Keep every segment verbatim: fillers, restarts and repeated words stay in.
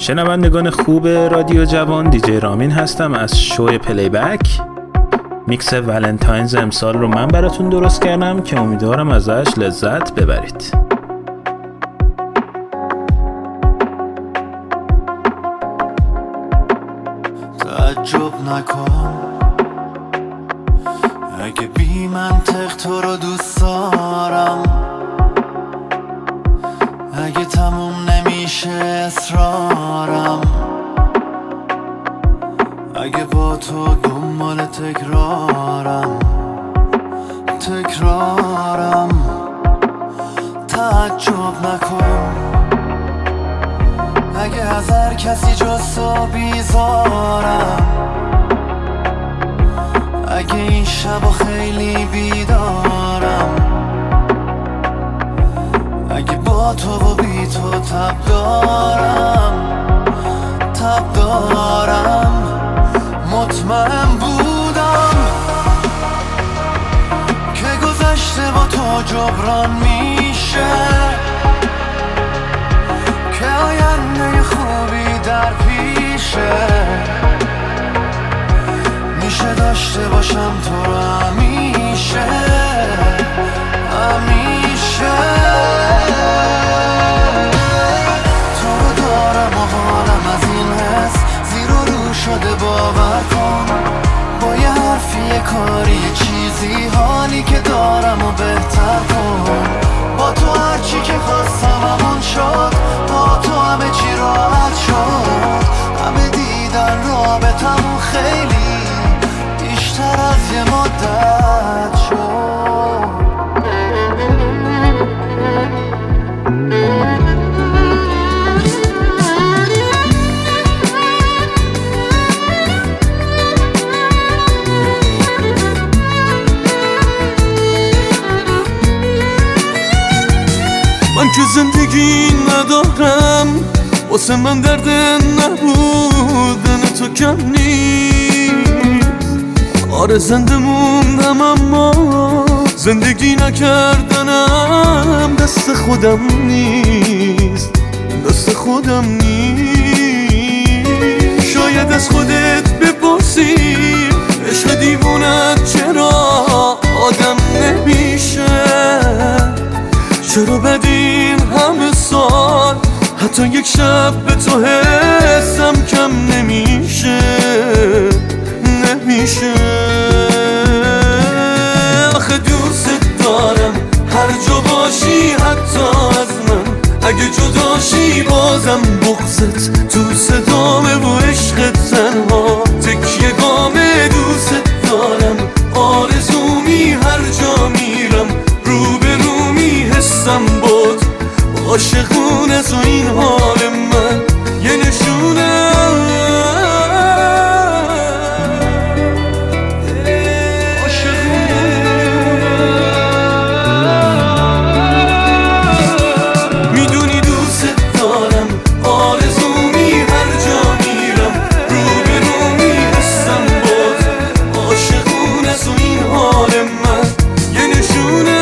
شنوندگان خوب رادیو جوان، دیجی رامین هستم از شو پلی بک. میکس ولنتاینز امسال رو من براتون درست کردم که امیدوارم ازش لذت ببرید. تعجب نکن اگه بی منطق تو رو دوست دارم، اگه تموم نمیشه اصرارم، اگه با تو دنبال تکرارم تکرارم تعجب نکن اگه از هر کسی جز تو بیزارم، اگه این شب خیلی بیدارم، اگه با تو و بی تو تب دارم تب دارم. مطمئن بودم که گذشته با تو جبران میشه، که آینده خوبی در پیشه، میشه داشته باشم تو رو همیشه همیشه. تو رو دارم و حالم از این حس زیر و رو شده، باور کن با یه حرفی یه کاری یه چیزی حالی که دارم و بهتر کن. با تو هرچی که خواستم همون شد، با تو همه چی راحت شد، همه دیدن رابطمون خیلی بیشتر از یه مدت شد. من که زندگی ندارم، واسه من درد نبودن تو کم نیست. آره زنده موندم اما زندگی نکردنم دست خودم نیست، دست خودم نیست. شاید از خودت بپرسی عشق دیوونت چرا آدم نمیشه، چرا بدین همه سال حتی یک شب به تو حسم کم نمیشه نمیشه. آخه دوست دارم هر جا باشی حتی از من، اگه جداشی بازم بغضت تو صدامه و عشقت تنها تکیه گامه. دوست دارم آرزومی هر جا میرم رو به رو میحسم باد عاشقونه تو این حال من یه نشونه. میدونی دوست دارم آرزومی هر جا میرم رو به رو میحسم باد عاشقونه تو این حال من یه نشونه.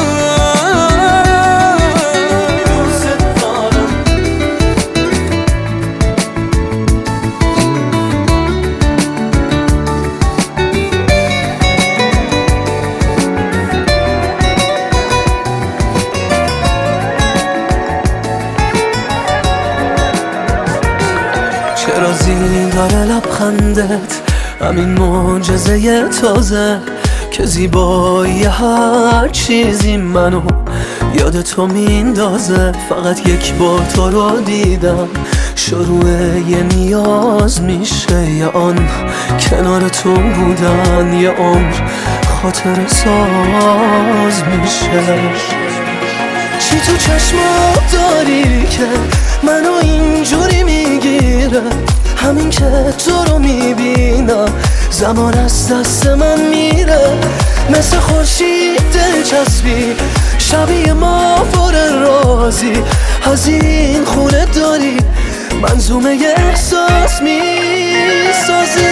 چرا زین داره لبخندت، همین معجزه تازه که زیبایی هر چیزی منو یاد تو میندازه. فقط یک بار تو رو دیدم شروع یه نیاز میشه، یه آن کنار تو بودن یه عمر خاطر ساز میشه. چی تو چشمات داری که منو اینجوری میگیره، همین که تو رو میبینم زمان از دست من میره. مثل خورشید دلچسبی شبیه ما پر رازی، از این خونه داری منظومه احساس میسازی.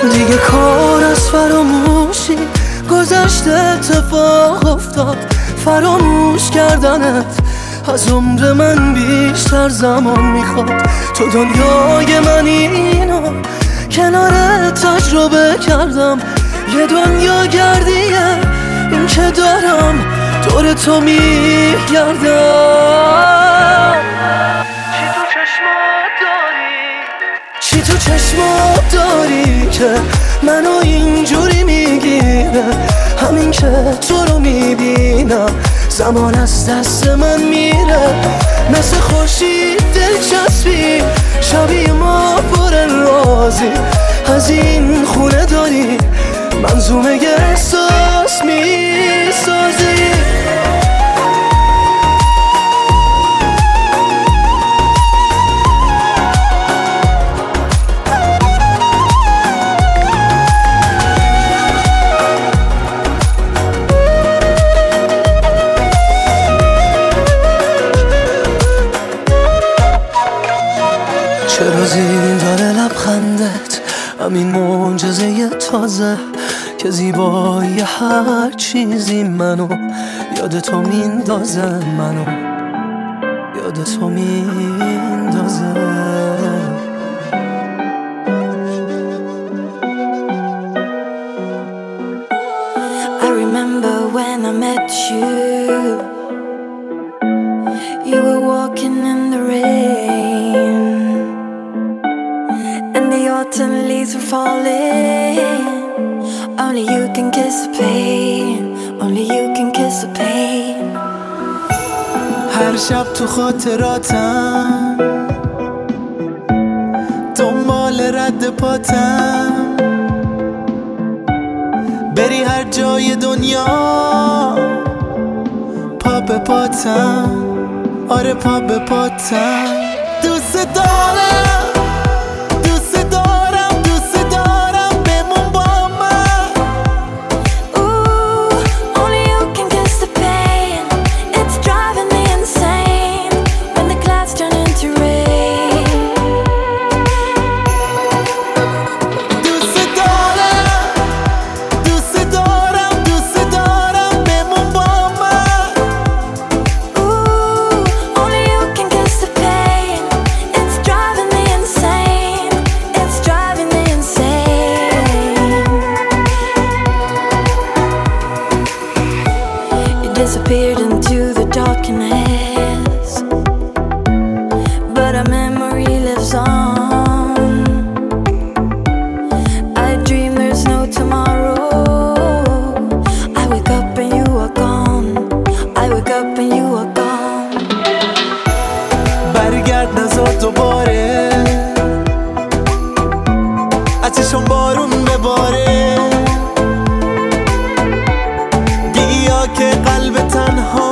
دیگه کار از فراموشی گذشته اتفاق افتاد. فراموش کردنت از عمر من بیشتر زمان میخواد. تو دنیای من اینو کنارت تجربه کردم. یه دنیا گردیه این که دارم دور تو میگردم. چی تو چشمات داری، چی تو چشمات داری که منو اینجوری میگیره. همین که تو رو میبینم زمان از دست من میره. مثل خورشید دلچسبی شبیه ما پر رازی. از این خونه داری منظومه احساس میسازی. چرا زین داره لبخندت همین معجزه تازه که زیبایی هر چیزی منو یاد تو میندازه. منو یاد تو میندازه. I remember when I met you. You were walking in the rain, and the autumn leaves were falling. Only you can kiss the pain. Only you can kiss the pain. هر شب تو خاطراتم دنبال رد پاتم. بری هر جای دنیا پا به پاتم. آره پا به پاتم. دوست دارم دوست دارم دوست دارم بمون با من. Ooh, only you can kiss the pain. It's driving me insane when the clouds turn into rain. دوست دارم دوست دارم دوست دارم بمون با من. Ooh, only you can kiss the pain. It's driving me insane. It's driving me insane. You disappeared into the darkness, but our memory lives on. I dream there's no tomorrow. I wake up and you are gone. I wake up and you are gone. برگرد نزار دوباره ازشون بارون بباره. بیا که قلب تنها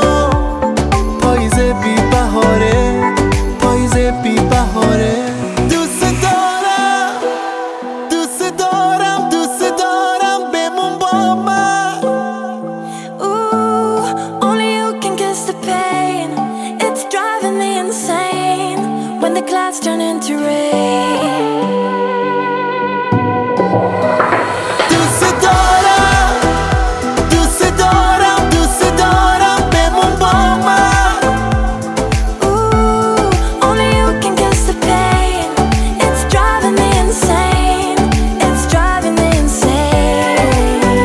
پاییز بی بهاره. پاییز بی بهاره. دوست دارم دوست دارم دوست دارم بمون با من. Ooh, only you can kiss the pain. It's driving me insane when the clouds turn into rain. دوست دارم دوست دارم دوست دارم بمون با من. Ooh, only you can kiss the pain. It's driving me insane. It's driving me insane.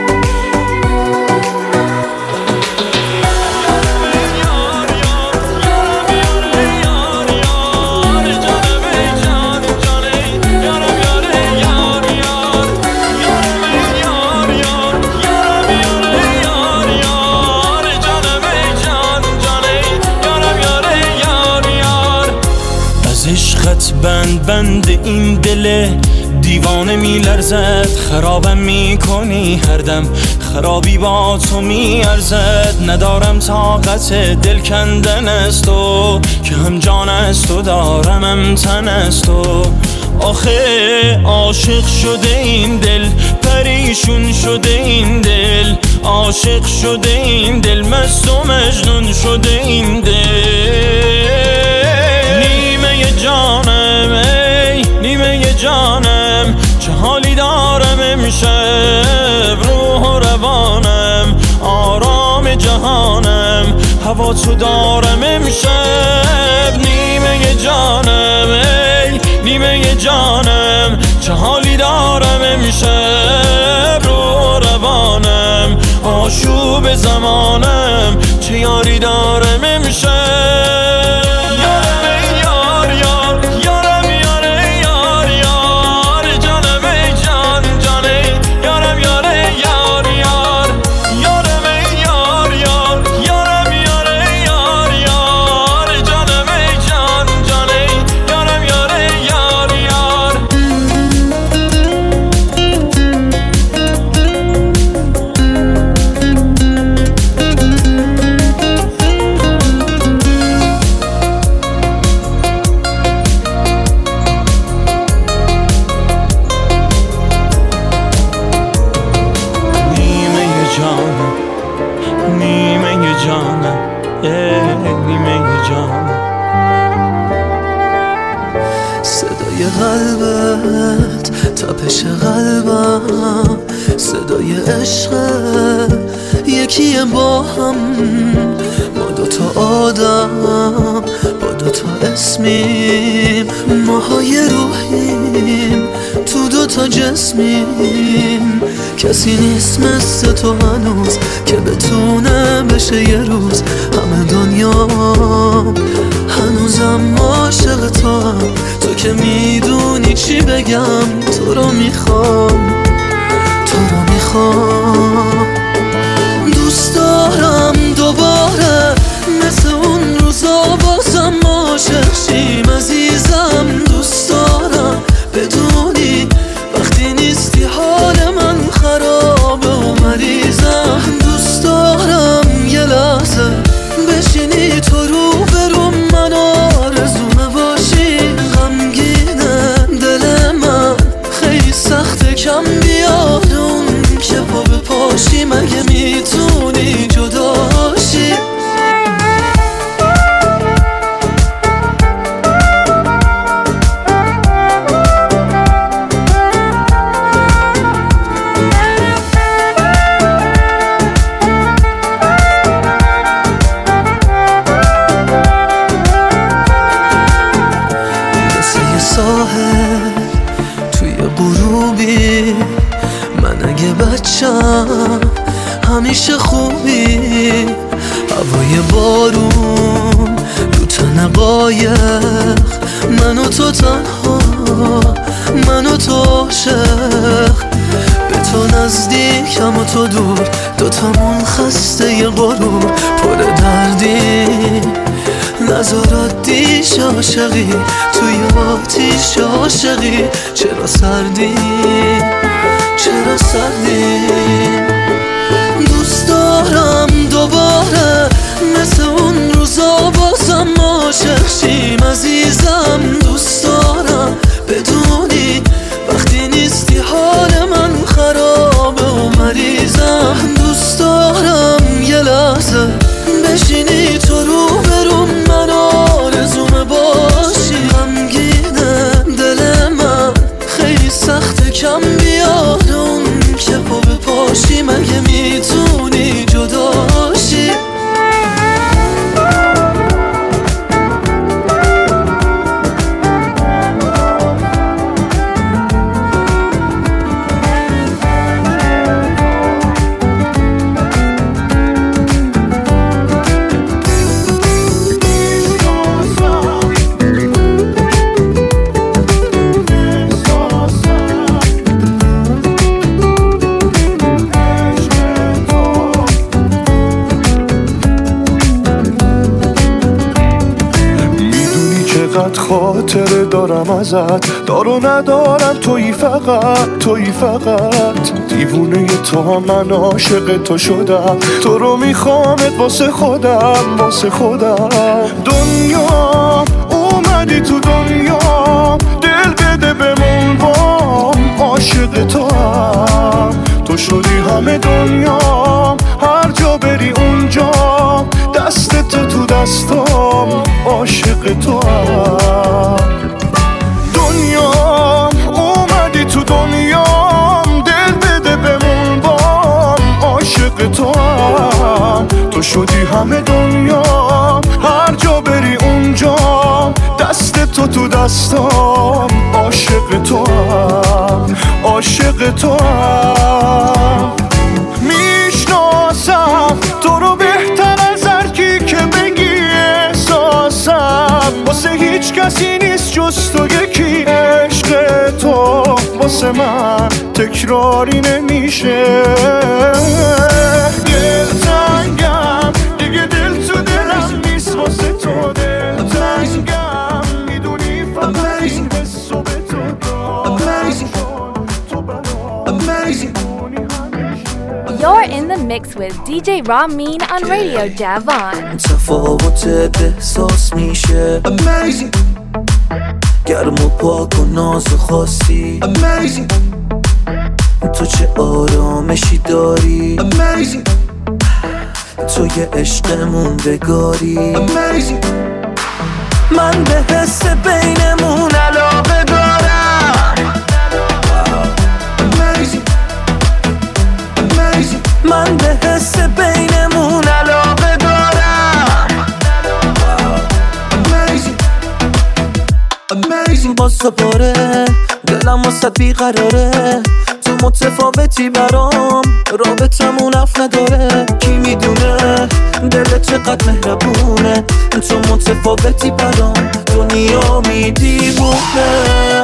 از عشقت بند بند این دل دیوانه میلرزد. خرابم میکنی هر دم خرابی با تو میارزد. ندارم طاقت دل کندن از تو که هم جان از تو دارم هم تن از تو. آخه عاشق شده این دل پریشون شده این دل. عاشق شده این دل مست و مجنون شده این دل. نیمه جانم ای نیمه جانم چه حال امشب، روح و روانم آرام جهانم، هوا تو دارم امشب، نیمه جانم ای نیمه جانم، چه حالی دارم امشب، روح و روانم آشوب زمانم، چه یاری دارم امشب. صدای قلبت، تپش قلبم، صدای عشق یکیه با هم، ما دوتا آدم با دوتا اسمیم، ماهای روحیم تو دوتا جسمیم، کسی نیست مثل تو هنوز که بتونه بشه یه روز همه دنیا، هنوزم عاشق تو هم، تو که میدونی چی بگم، تو رو میخوام تو رو میخوام، دوست دارم دوباره مثل اون روزا بازم عاشق شیم عزیزم، دوست دارم بدونی وقتی نیستی حال من خرابه و مریضم، دوست دارم یه لحظه بشینی تو رو برو من، آرزومه باشی غمگینه دل من، خیلی سخته کم بیاد اون که پا به پاشی، مگه میتونی جداشی؟ ساحل توی غروبی، من اگه بچم همیشه خوبی، هوای بارون رو تن قایق، من و تو تنها من و تو عاشق، به تو نزدیکم و تو دور، دوتامون خسته ی غرور، پر دردی نظرات دیش عاشقی، توی آتیش عاشقی، چرا سردی چرا سردی، دوست دارم دوباره مثل اون روزا بازم عاشق شیم عزیزم، دوست دارم بدونی وقتی نیستی حال من خرابه و مریضم، دوست دارم یه لحظه بشینی تو رو برو من، آرزومه باشی غمگینه دل من، خیلی سخته کم بیاد اون که پا به پاشی، مگه میتونی جداشی؟ خاطره دارم ازت، دار و ندارم تویی فقط تویی فقط، دیوونه تو من عاشق تو شدم، تو رو میخوامت واسه خودم واسه خودم، دنیا اومدی تو دنیا، دل بده بمون بام، عاشق تو هم، تو شدی همه دنیا، هر جا بری اونجا، دست تو تو دستام، عاشق تو هم، دنیا اومدی تو دنیا، دل تو شدی همه دنیا، هر جا بری اونجا دست تو تو دستام، عاشق تو هم عاشق تو هم. میشناسم تو رو بهتر از هر کی که بگی احساسم، واسه هیچ کسی نیست جز تو یکی، عشق تو واسه من تکراری نمیشه. دلتنگم دیگه دل تو دلم نیست، واسه تو دلتنگم، میدونی فقط این حسو به تو دارم، تو بلا You're in the mix with D J Ramin on Radio Javon. تفاوت احساس میشه Amazing. گرم و پاک و ناز خاصی Amazing. تو چه آرامشی داری Amazing. تو یه عشق موندگاری Amazing. من به حس بینمون علاقه دارم Amazing. Amazing. من به حس بینمون علاقه دارم Amazing. Amazing. باز دوباره دلم واسه بیقراره، تو متفاوتی برام، رابطمون اف نداره، کی میدونه دلت چقدر مهربونه، تو متفاوتی برام، دنیا میدیونه.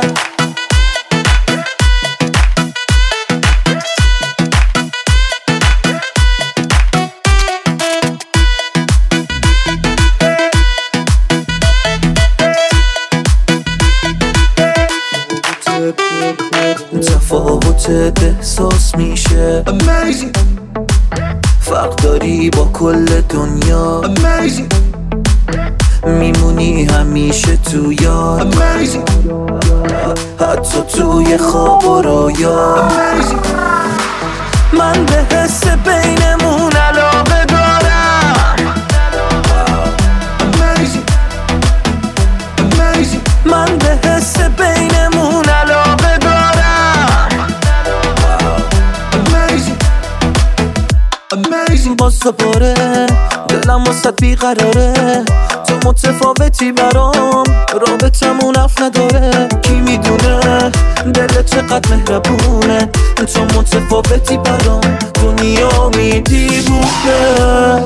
تفاوت احساس میشه Amazing. فرق داری با کل دنیا Amazing. میمونی همیشه تو یاد Amazing. حتی توی خواب و رویا Amazing. من به حس بینمون علاقه دارم Amazing. Amazing. من به حس بینمون علاقه دارم Amazing. Amazing. باز دوباره دلم واسه بیقراره، تو متفاوتی برام، رابطمون اف نداره، کی میدونه دلت چقدر مهربونه، تو متفاوتی برام، دنیا میدیونه.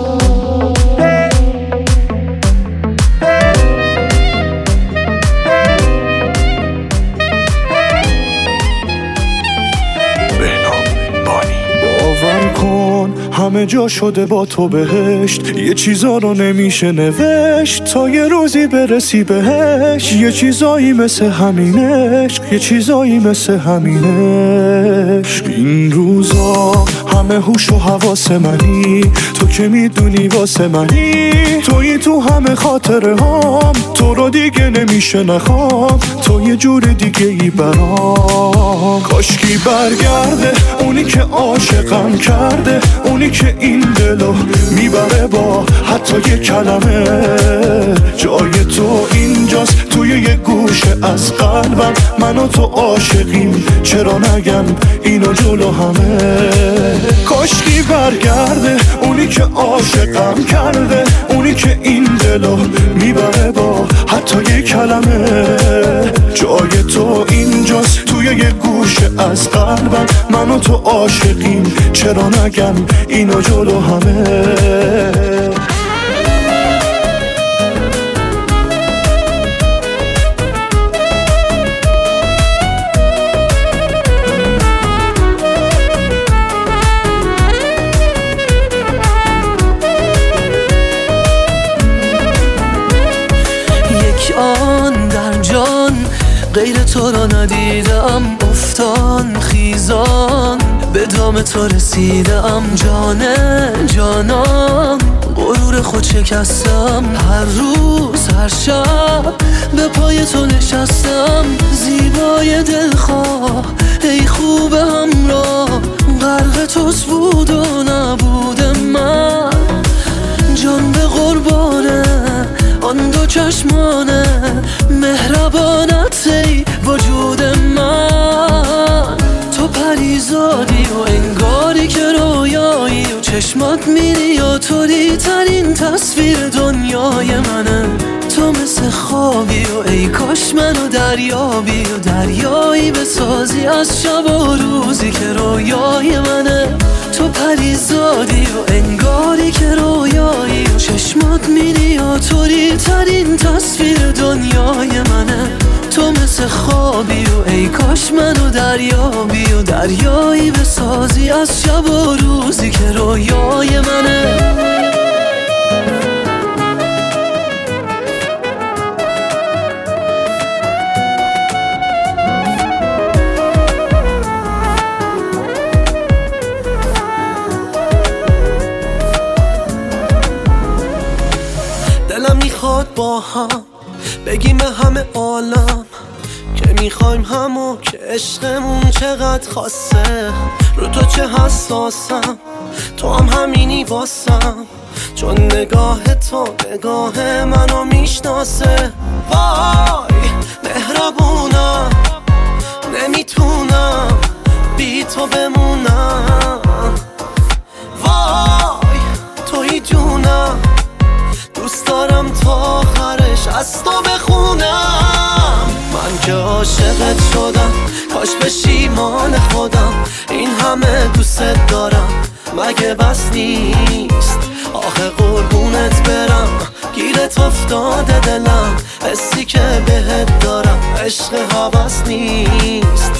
همه جا شده با تو بهشت، یه چیزا رو نمیشه نوشت تا یه روزی برسی بهش، یه چیزایی مثل همینش، یه چیزایی مثل همینش. این روزا همه هوش و حواس منی، تو که میدونی واسه منی، تویی تو همه خاطره هام، تو رو دیگه نمیشه نخوام، تو یه جور دیگه ای برام. کاشکی برگرده اونی که عاشقم کرده، اونی که این دلو میبره با حتی یه کلمه، جای تو اینجاست توی یه گوشه از قلبم، من و تو عاشقیم چرا نگم اینو جلو همه. کاشکی برگرده اونی که عاشقم کرده، اونی که این دلو میبره با حتی یه کلمه، جای تو اینجاست توی یه گوشه از قلبم، من و تو عاشقیم چرا نگم اینو جلو همه. یک آن در جان غیر تو را ندیدم، افتان خیزان به دام تو رسیدم، جان جانان غرور خود شکستم، هر روز هر شب به پای تو نشستم، زیبای دلخواه ای خوب همراه، غرق توست بود و نبود من، جان به قربانه آن دو چشمانه، مهربانت ای وجود من، تو پریزادی و انگاری که رویایی و چه چشمات میری یا طوری ترین تصویر دنیای منه. تو مثل خوابی و ای کاش منو دریابی و دریایی بسازی از شب و روزی که رویای منه. تو پریزادی و انگاری که رویایی و چشمات میری یا طوری ترین تصویر دنیای منه. تو مثل خوابی و ای کاش منو دریابی و دریایی بسازی از شب و روزی که رویای منه. دلم میخواد با هم بگیم به همه عالم که میخوایم همو، که عشقمون چقدر خاصه. رو تو چه حساسم، تو هم همینی واسم، چون نگاه تو نگاه منو میشناسه. وای مهربونم، نمیتونم بی تو بمونم. وای توی جونم، دوست دارم تا آخرش از تو بخونم. من که عاشقت شدم، کاش پشیمان خودم. این همه دوست دارم مگه بس نیست؟ آخه قربونت برم، گیرت افتاده دلم. حسی که بهت دارم عشق هوس نیست.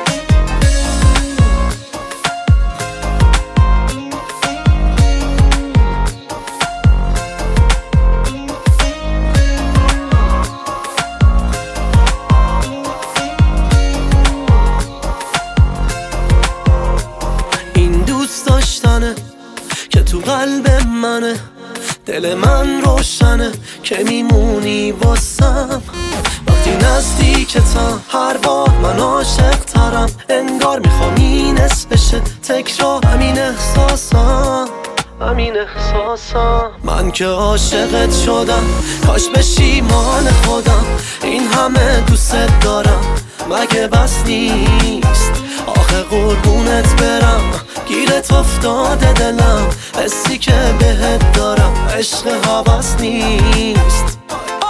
که تو قلب منه، دل من روشنه که میمونی واسم. وقتی نزدیکتم هر بار من عاشق ترم، انگار میخوام این اسم بشه تکرار. همین احساسم، همین احساسم. من که عاشقت شدم، کاش پشیمان خودم. این همه دوست دارم مگه بس نیست؟ آخه قربونت برم، گیرت افتاده دلم. حسی که بهت دارم عشق هوس نیست.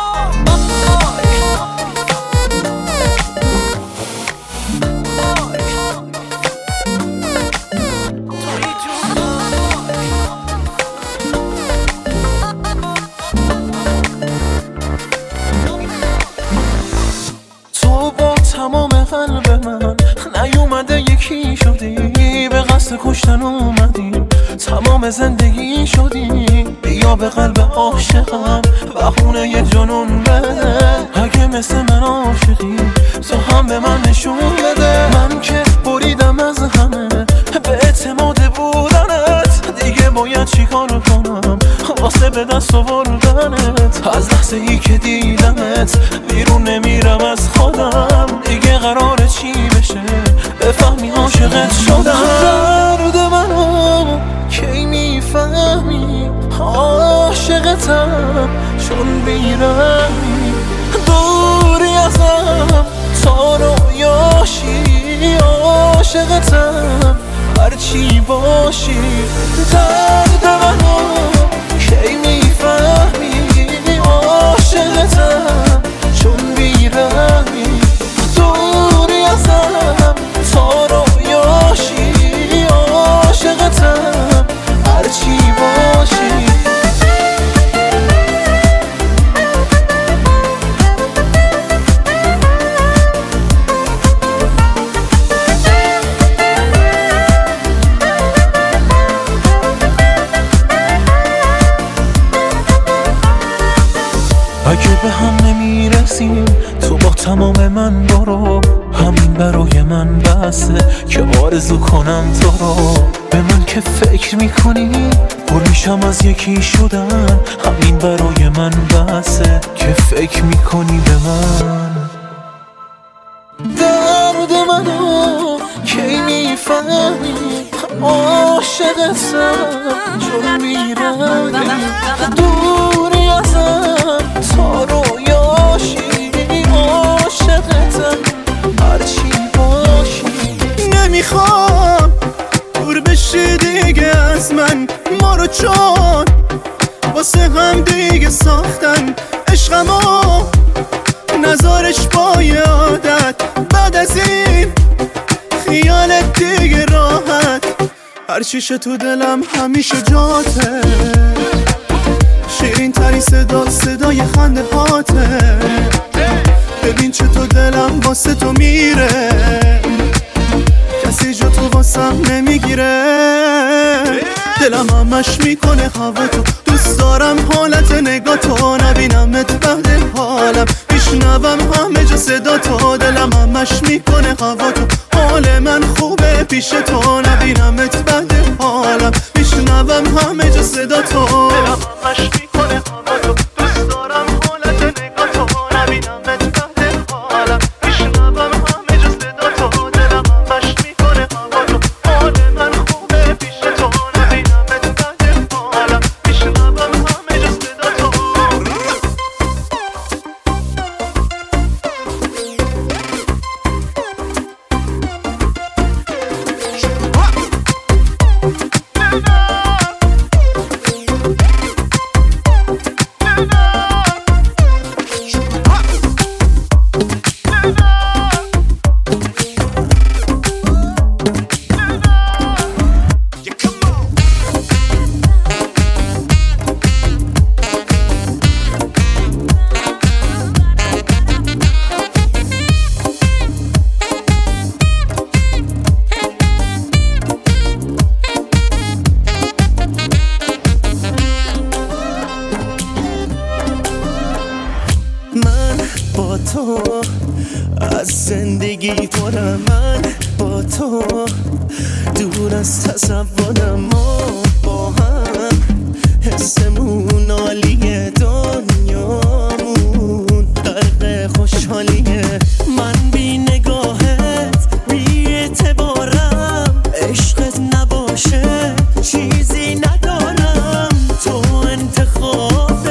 تو با تمام قلب من نیومده یکی شدی، به قصد کشتن اومدی، تمام زندگی شدی. بیا به قلب عاشقم بخونه یه جنون بده. اگه مثل من عاشقی تو هم به من نشون بده. من که بریدم از همه به اعتماد بودنت، دیگه باید چیکار کنم واسه به دست آوردنت. از لحظه ای که دیدمت بیرون نمیرم از خودم. دیگه قراره چی بشه بفهمی عاشقت شدم. درد منو کی میفهمی عاشقتم، چون بیرمی دوری ازم تا رویاشی. عاشقتم هرچی باشی. درد منو کی میفهمی عاشقتم، چون بیرمی دوری ازم تا رویاشی. عاشقتم هرچی باشی. اگه به هم نمیرسیم تو با تمام من برو. همین برای من بسه که آرزو کنم تو رو. به من که فکر میکنی پر میشم از یکی شدن. همین برای من بسه که فکر میکنی به من. درد منو کی میفهمی عاشقتم، چون میرمی دوری ازم تا رویاشی. عاشقتم هرچی باشی. نمیخوام دور بشی دیگه از من، چون واسه هم دیگه ساختن عشقمو نزارش با یه عادت بعد از این خیالت دیگه راحت هر چیشه تو دلم همیشه جاته شیرین ترین صدا صدای خنده هاته ببین چطور دلم واسه تو میره کسی جا تو واسم نمیگیره دلم همش میکنه هوا تو دوست دارم حالت نگاه تو نبینمت بعد حالم میشنوم همه جا صدا تو دلم همش میکنه هوا تو حال من خوبه پیش تو نبینمت بعد حالم میشنوم همه جا صدا تو دلم همش میکنه هوا تو دوست دارم حالت نگاه تو نبینمت بعد حالم میشنوم همه جا صدا تو دلم همش میکنه هوا تو حال من خوبه پیش تو نبینمت بعد حالم میشنوم همه جا صدا تو تو از زندگی پرم من با تو دور از تصورم ما با هم حسمون عالیه دنیامون غرق خوشحالیه من بی نگاهت بی اعتبارم عشقت نباشه چیزی ندارم تو انتخاب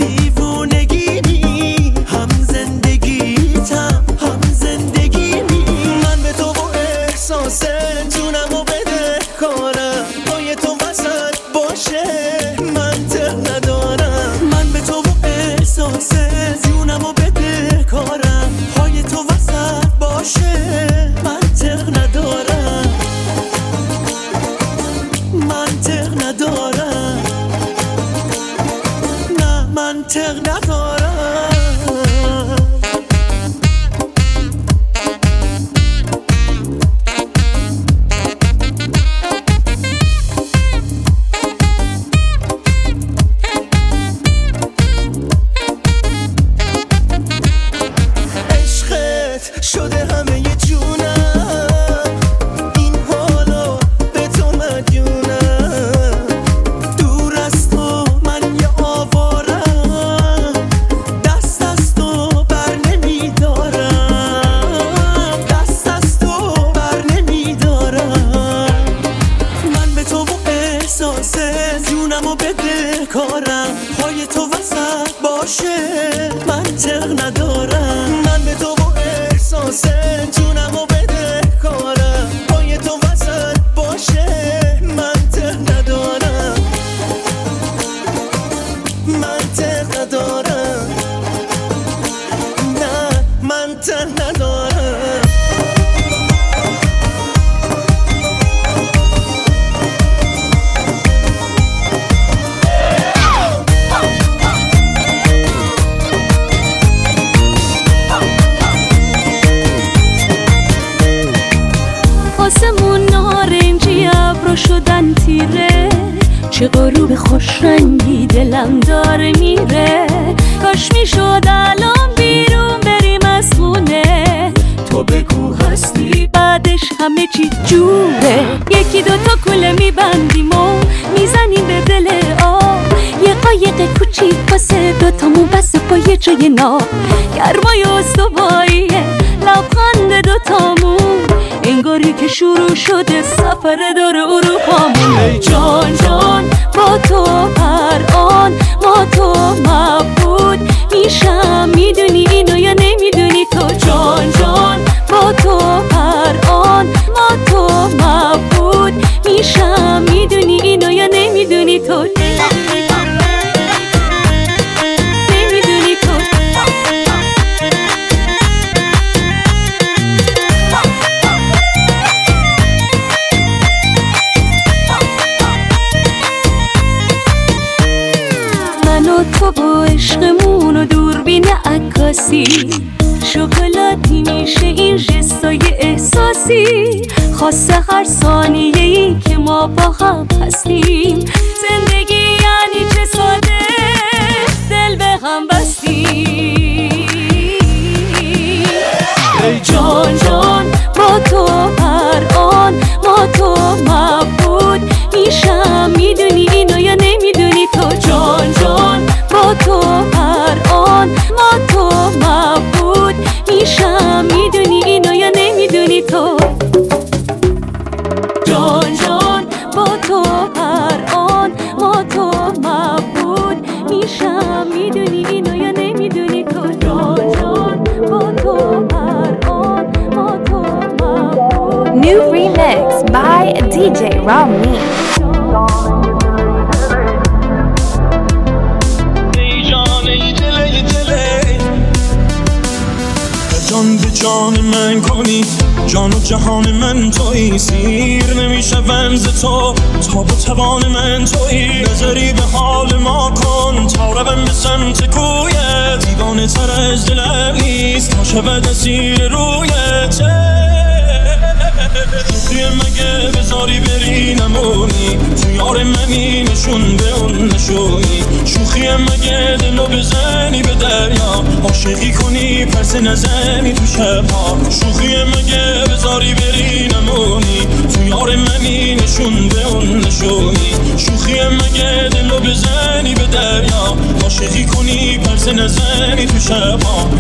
دیوونگی هم زندگیتم هم زندگیمی من به تو و احساس جونمو بده کارم پای تو وسط باشه منطق ندارم من به تو و احساس جونمو بده کارم پای تو وسط باشه منطق ندارم منطق ندارم نه منطق ندارم شده همه یه جونم این حالا به تو مدیونم دور از تو من یه آوارم دست از تو بر نمیدارم دست از تو بر نمیدارم من به تو و احساس جونمو بده کارم پای تو وسط باشه منطق ندارم من به تو احساس جونمو بده کارم پای تو وسط باشه منطق ندارم منطق ندارم نه منطق ندارم آسمون نارنجی ابرو شدن تیره چه غروب خوش رنگی دلم داره میره کاش میشد الان بیرون بریم از خونه تو بگو هستی بعدش همه چی جوره یکی دوتا کوله میبندیم و میزنیم به دل آب یه قایق کوچیک واسه دوتامون بس با یه جای ناب گرمای استواییه لبخند دوتامون انگاری که شروع شده سفر دور اروپامون ای جان جان با تو هر آن ما تو مبود میشم میدونی اینو یا نمیدونی تو جان جان با تو هر آن ما تو مبود میشم میدونی اینو یا نمیدونی تو خاصی، شکلاتی میشه این جستای احساسی، خاصه هر ثانیه‌ای که ما با هم هستیم. زندگی یعنی چه ساده دل به هم بستیم. ای جان جان با تو هر آن ما تو مبود میشم، میدونی اینو یا نمیدونی تو؟ جان جان با تو هر آن ما تو مبود میشم، میدونی اینو یا نمیدونی تو؟ جان جان با تو هر آن ما تو مبود میشم، میدونی اینو یا نمیدونی تو؟ جان جان با تو هر آن ما تو مبود. New remix by D J Ramin. جان به جان من کنی، جان و جهان من تویی، سیر نمیشم ز تو، تا به توان من تویی. نظری به حال ما کن تا روم به سمت کویت، دیوانه تر از دلم نیست تا شود اسیر رویت. شوخی مگه بذاری بری نمونی، تو یار منی نشون به اون نشونی. شوخی مگه دلو بزنی به دریا، عاشقی کنی پرس نزنی تو شبها. شوخی مگه بذاری بری نمونی، تو یار منی نشون به اون نشونی. شوخی مگه دلو بزنی به دریا، عاشقی کنی پرس نزنی تو شبها.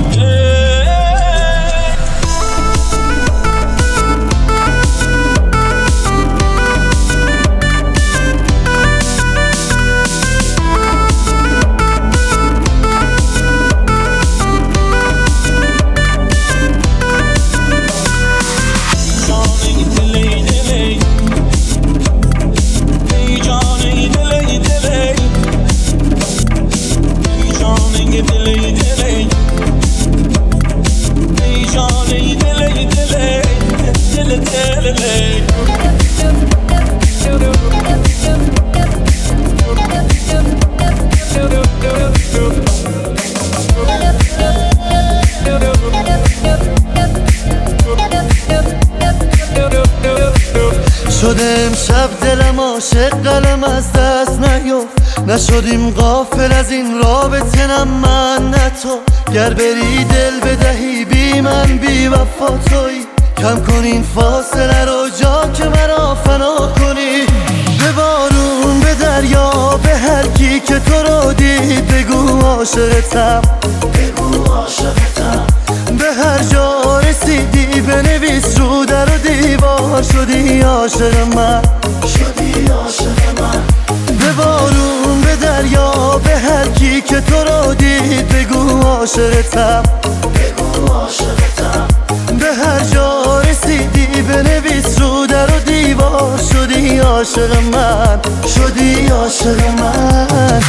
شده امشب دلم عاشق قلم از دست نیفت، نشدیم غافل از این رابطه نه من نه تو. گر بری دل بدهی بی من بی وفا تویی، کم کن این فاصله رو جا که مرا فنا کنی. به بارون به دریا به هر کی که تو رو دید بگو عاشقتم، بگو عاشقتم. به هر جا رسیدی بنویس رو در و دیوار، شدی عاشق من، شدی عاشق من. به بارون به دریا به هر کی که تو رو دید بگو عاشقتم، بگو عاشقتم. به هر جا رسیدی بنویس رو در و دیوار، شدی عاشق من، شدی عاشق من.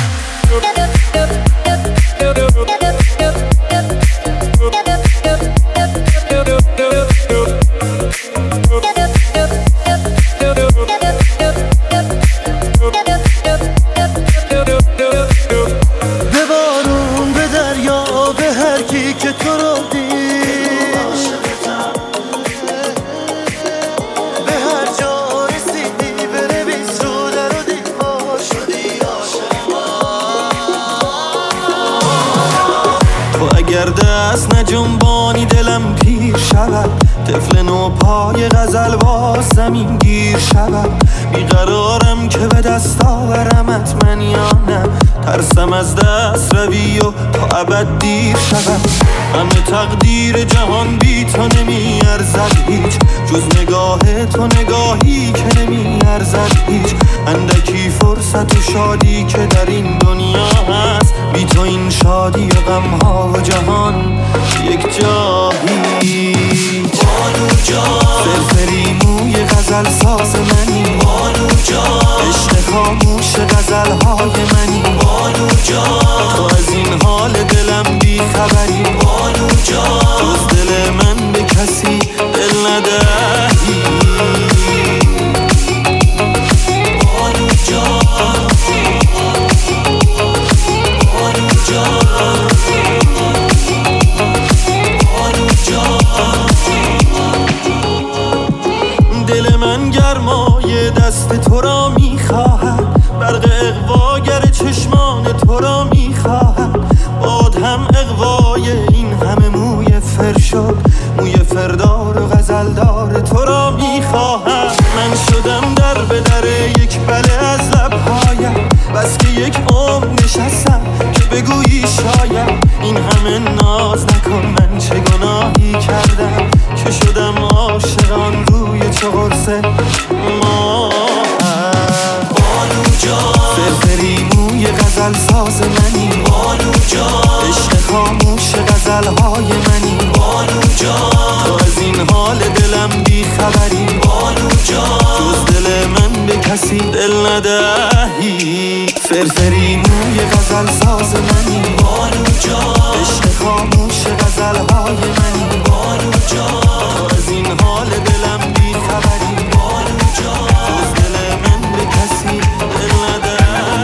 به بارون به دریا به هر کی که تو رو دید، به هر جا رسیدی بنویس رو در و دیوار، شدی عاشق من. تو اگر دست نجنبانی دلم پیر شود، طفل نو پای غزل با زمین گیر شود. بیقرارم که به دست آورمت من یا نه، ترسم از دست روی و تا ابد دیر شود. همه تقدیر جهان بی تو نمی ارزد هیچ، جز نگاه تو نگاهی که نمی ارزد هیچ. اندکی فرصت و شادی که در این دنیا هست، بی تو این شادی و غمها و جهان یک جایی. بانو جان فرفری موی غزل ساز منی، بانو جان عشق خاموش غزل های منی، بانو جان. تو از این حال دلم بی خبری، بانو جان. جز دل من به کسی دل ندهی، بانو جان، بانو جان. سرمایه دست تو را میخواهد، برق اغواگر چشمان تو را میخواهد. باد هم اغوای این همه موی فر شد، موی فردار و غزلدار تو را میخواهد. من شدم در به در یک بله از لبهایم، بس که یک عمر نشستم که بگویی شاید. این همه ناز نکن، من چه گناهی کردم که شدم عاشقان روی چه قرصه ما. بانو جان فرفری موی غزل ساز منی، بانو جان عشق خاموش غزلهای منی، بانو جان تو از این حال دلم بی خبری، بانو جان جز دل من به کسی دل ندهی. فرفری موی غزل ساز منی، بانو جان عشق خاموش غزلهای منی، بانو جان تو از این حال دلم بی خبری، بانو جان جز دل من به کسی دل ندهی.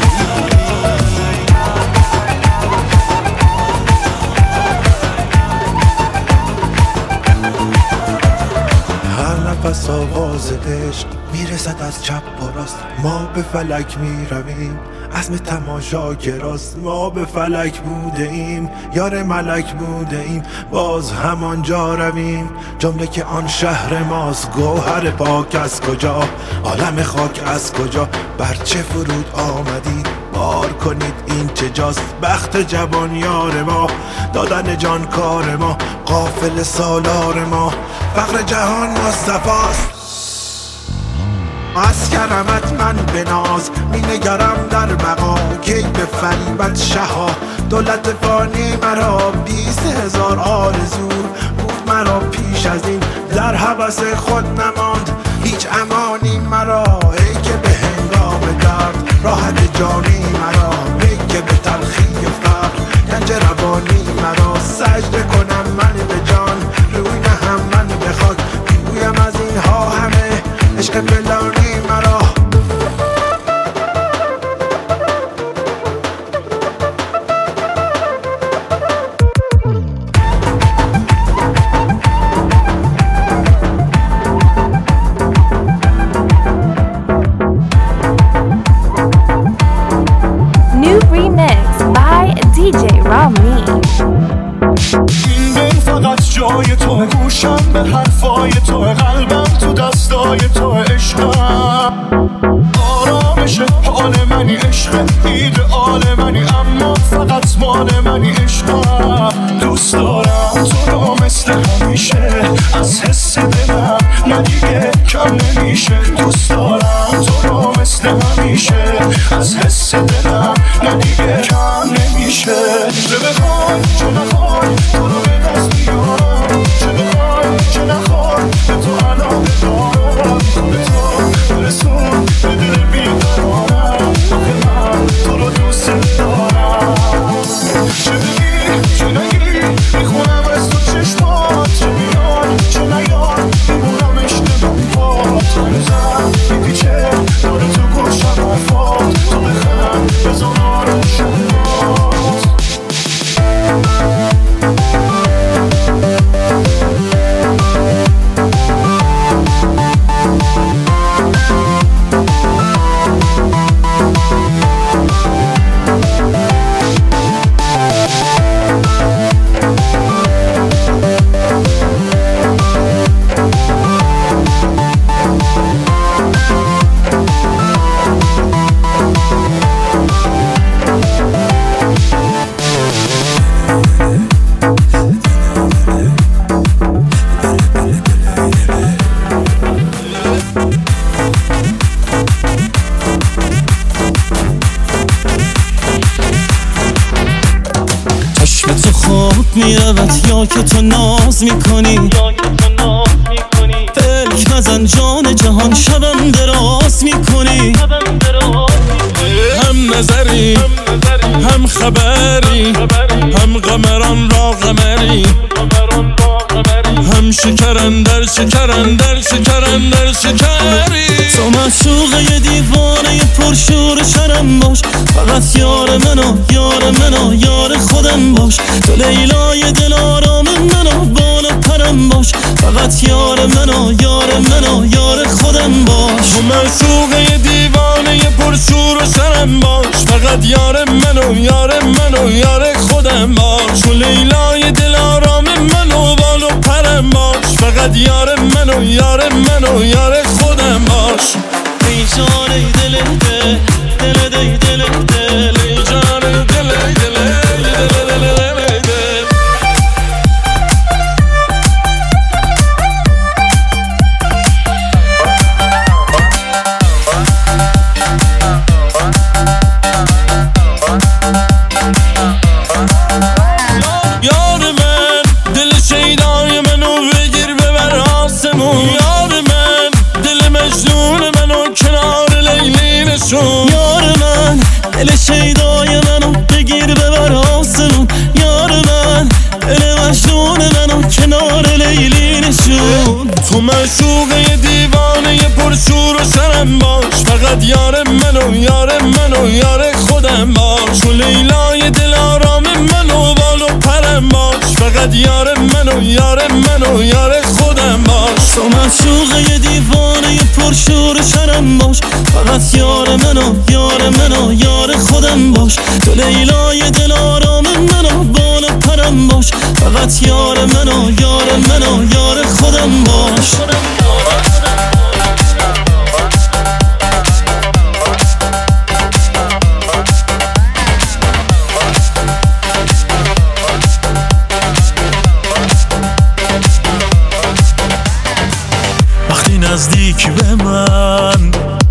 نفس آواز عشق میرسد از چپ و راست، ما به فلک میرویم عزم تماشاگراست. ما به فلک بوده ایم یار ملک بوده ایم، باز همانجا رویم جمله که آن شهر ماست. گوهر پاک از کجا، عالم خاک از کجا، بر چه فرود آمدید بار کنید این چه جاست. بخت جوان یار ما، دادن جان کار ما، قافل سالار ما، فقر جهان مصطفاست. از کرمت من به ناز می نگرم در بقا، کی به فریبت شها دولت فانی مرا. بیست هزار آرزو بود مرا پیش از این، در هوس خود نماند هیچ امانی مرا. ای که به هنگام درد راحت جانی مرا، ای که به تلخی فقر گنج روانی مرا. سجده کنم من به جان، روی نهم من به خاک، بگویم از اینها همه عشق فلانی مرا. New remix by دی جی Ramin. این دل فقط جای تو، گوشم به حرفای تو، قلبم تو دستای تو، عشقم آرامش حال منی، عشق ایدئال منی، اما فقط مال منی. عشقم دوست دارم تو رو مثل همیشه، از حس دلم نه دیگه کم نمیشه. دوست دارم تو رو مثل همیشه، از حس دلم نه دیگه کم نمیشه. چه بخوای چه نخوای تو رو به دست بیارم، چه بخوای چه نخوای به تو علاقه دارم. به تو برسون به دل بیقرارم، آخه من تو رو دوست دارم. چه بگی چه نگی میخونم از تو چشمات، چه بیان چه نیان میمونم اشتباه بات. هنوزم میپیچه داره تو گوشم حرفات، تو بخند بزن آروشم بات. میرود یا که تو ناز میکنی، فلک نزن جان جهان شبم دراز میکنی. هم نظری هم خبری، هم قمران را قمری، هم شکرن در شکرن در شکرن در شکری. تو معشوقه یه دیوانه پرشور شرم باش، فقط یار منو یار منو یار خودم باش. تو لیلای دل آرام منو بالا پرم باش، فقط یار منو یار منو یار خودم باش. تو معشوقه یه دیوانه پرشور و شرم باش، فقط یار منو یار منو یار خودم باش. تو لیلای دل آرام منو بالا پرم باش، فقط یار منو یار منو یار خودم باش. ای جان ای دل دل دل دل دل دل ای جان ای دل دل دل دل دل. یار من دل شیدای منو بگیر ببر آسمون، یار من دل مجنون منو کنار لیلی نشون. تو معشوقه دیوانه پرشور و شرم باش، فقط یار منو یار منو یار خودم باش. تو لیلای دل آرام منو بالو پرم باش، فقط یار منو یار منو یار خودم باش. تو معشوقه دیوانه پرشور و شرم باش، فقط یار منو یار منو یار خودم باش. تو لیلای دل آرام منو بالا پرم باش، فقط یار منو یار منو یار خودم باش. وقتی نزدیک به من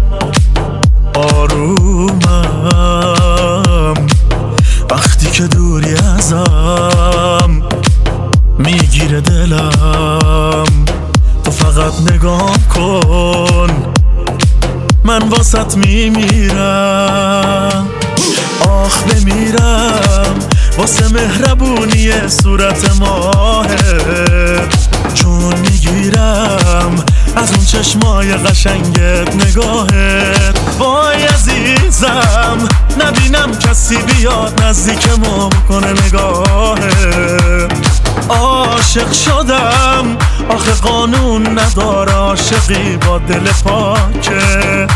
آرومم، وقتی که دوری ازم میگیره دلم. تو فقط نگاه کن من واسط میمیرم، آخ بمیرم واسه مهربونی صورت ماهت. چون میگیرم از اون چشمای قشنگت نگاهت. وای عزیزم نبینم کسی بیاد نزدیکمو بکنه نگاهت. عاشق شدم آخه قانون نداره عاشقی با دل پاکه.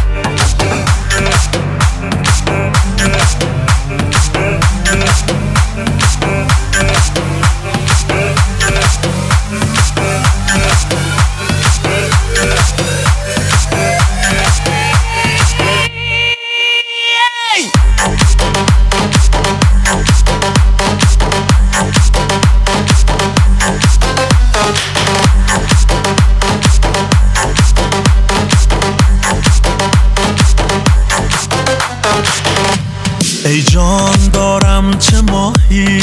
ای جان دارم چه ماهی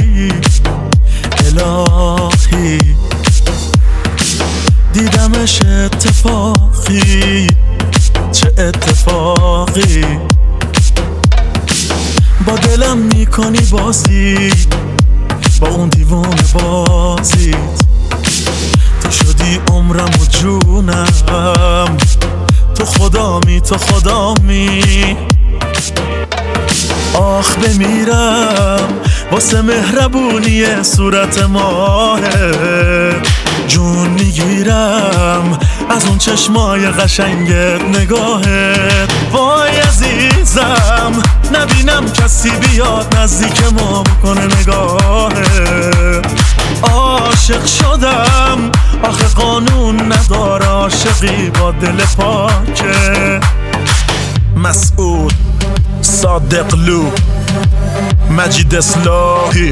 الهی، دیدمش اتفاقی چه اتفاقی. با دلم میکنی بازی با اون دیوان بازیت. تو شدی عمرم و جونم، تو خدامی تو خدامی. آخ بمیرم واسه مهربونی صورت ماهت. جون میگیرم از اون چشمای قشنگت نگاهت. وای عزیزم نبینم کسی بیاد نزدیکمو بکنه نگاهت. عاشق شدم آخه قانون نداره عاشقی با دل پاکه. مسعود صادق لو مجید اصلاحی.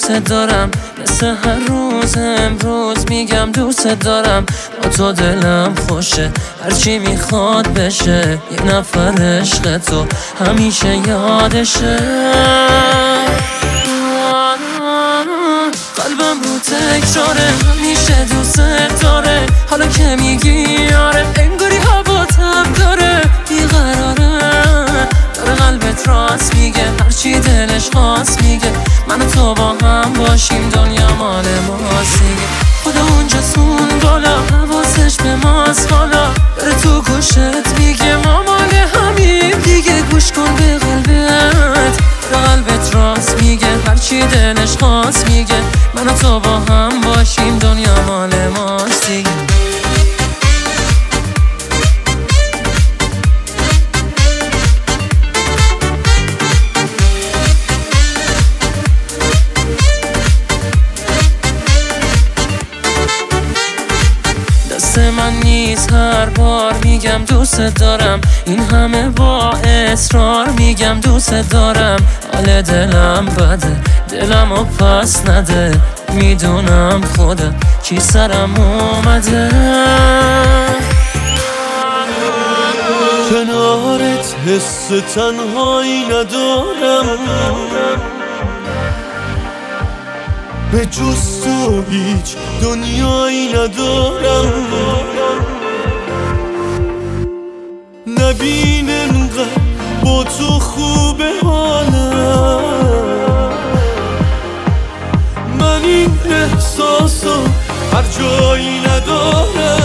دوست دارم، مثل هر روز امروز میگم دوست دارم. با تو دلم خوشه، هرچی میخواد بشه، یه نفر عشق تو همیشه یادشه. قلبم رو تکراره، همیشه دوست داره. حالا که میگی آره، انگاری حواتم داره. بیقراره، داره قلبت راست میگه، هرچی دلش خواست میگه. من و تو با هم باشیم، دنیا مال ماست دیگه. خدا اونجاست بالا، حواسش به ماست حالا. داره تو گوشت میگه ما مال همین دیگه. گوش کن به قلبت، داره قلبت راست میگه، هرچی دلش خواست میگه. من و تو با هم باشیم، دنیا مال ماست دیگه. من نیست هر بار میگم دوست دارم، این همه با اصرار میگم دوست دارم. حال دلم بده، دلم رو پس نده، میدونم خودم چی سرم اومده. کنارت حس تنهایی ندارم، به جز تو هیچ دنیایی ندارم. نبین انقدر با تو خوبه حالم، من این احساسو هر جایی ندارم.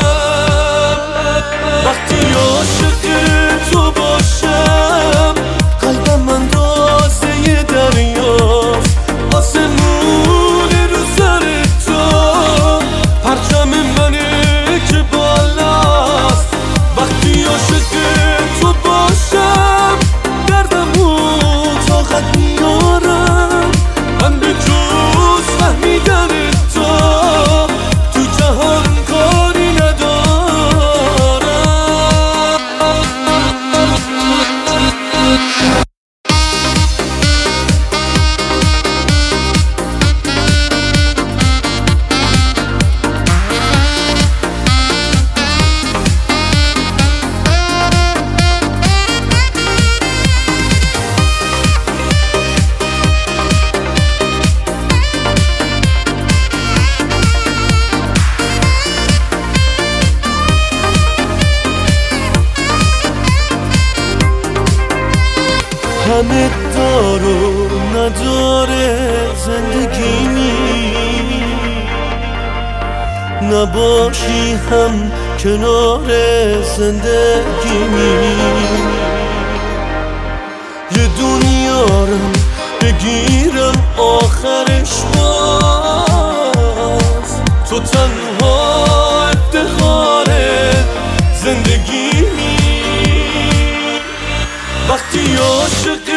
وقتی عاشق تو باشم، قلبم من رازه دریاست. آسمون رو سر تو پرچم منه که بالاست. وقتی عاشق تو باشم، دردمو طاقت میارم. من به جز فهمیدن تو تو جهان کاری ندارم. همه دارو نداره زندگیمی، نباشی هم کنار زندگیمی. یه دنیارم بگیرم آخرش باز، تو تنها افتخار زندگیمی. وقتی عاشق